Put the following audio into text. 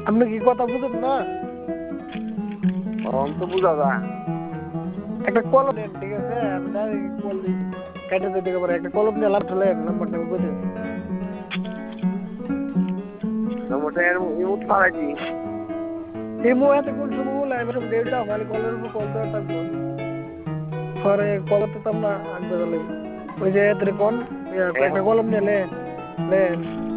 আপনি কি কথা বুঝেন না? তো বুঝা যায়। একটা কলম দেন, ঠিক আছে? আমি ডাইরেক্ট কল দিই, কেটে দিতে পারে। একটা কলম দিয়ে লাভ চলে নাম্বারটা বুঝে। নম্বরটা ইমোট পাড়াই দিই। এই মুহূর্তে কোন সময় লাইভ সব ডেটা খালি কলের উপর কল দেওয়া থাকবো। পরে কল তো আমরা আগ বেরোলে ওই যে এদের কোন একটা কলম নিয়ে লেন লেন